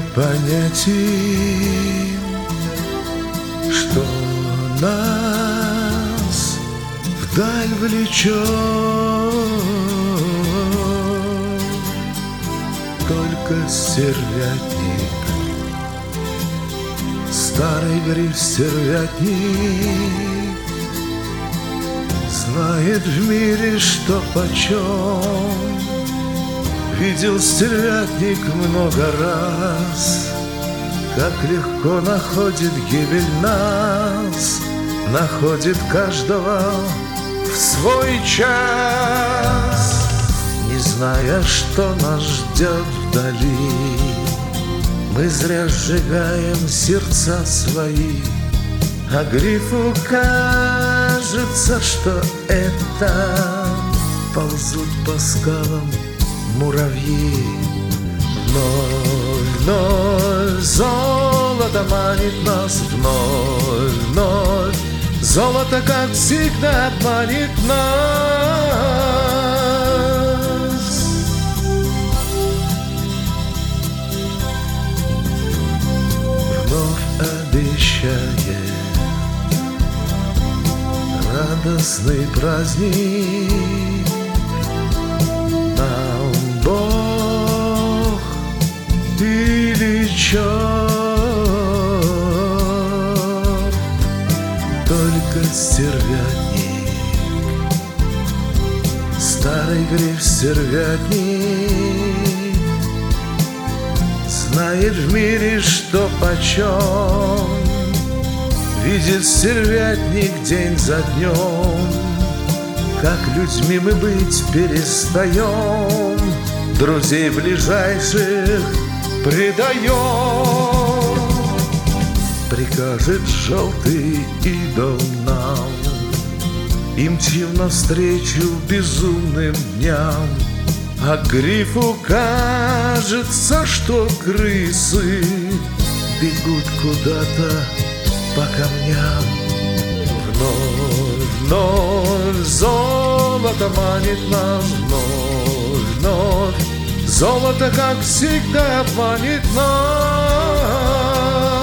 понять им, что нас вдаль влечет. Только стервятник, старый гриф стервятник, знает в мире, что почем. Видел стервятник много раз, как легко находит гибель нас, находит каждого в свой час. Не зная, что нас ждет вдали, мы зря сжигаем сердца свои, а грифу кажется, что это ползут по скалам муравьи. Вновь, вновь золото манит нас, вновь, вновь золото, как всегда, манит нас. Вновь обещает радостный праздник нам Бог или черт. Только стервятник, старый гриф стервятник, знает в мире, что почем. Видит стервятник день за днем, как людьми мы быть перестаем, друзей ближайших предаем. Прикажет желтый идол нам, и мчим навстречу безумным дням, а грифу кажется, что крысы бегут куда-то по камням. Вновь, вновь золото манит нас, вновь, вновь золото, как всегда, манит нас.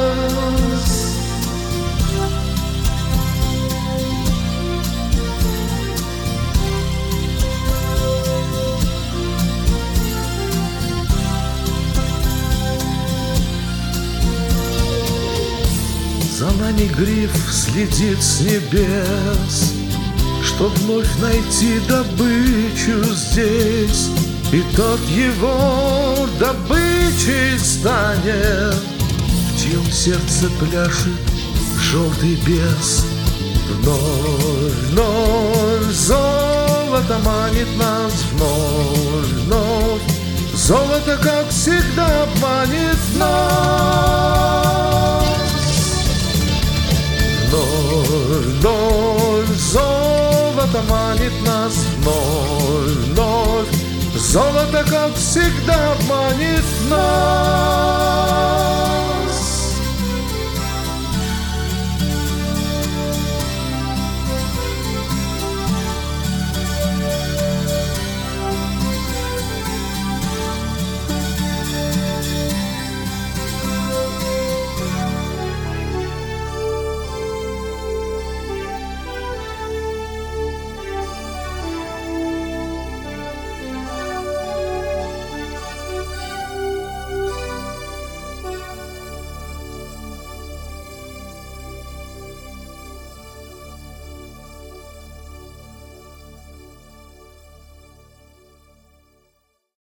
За нами гриф следит с небес, чтоб вновь найти добычу здесь, и тот его добычей станет, в чьем сердце пляшет желтый бес. Вновь, вновь золото манит нас, вновь, вновь золото, как всегда, манит нас. Вновь, вновь золото манит нас, вновь, вновь золото, как всегда, манит нас.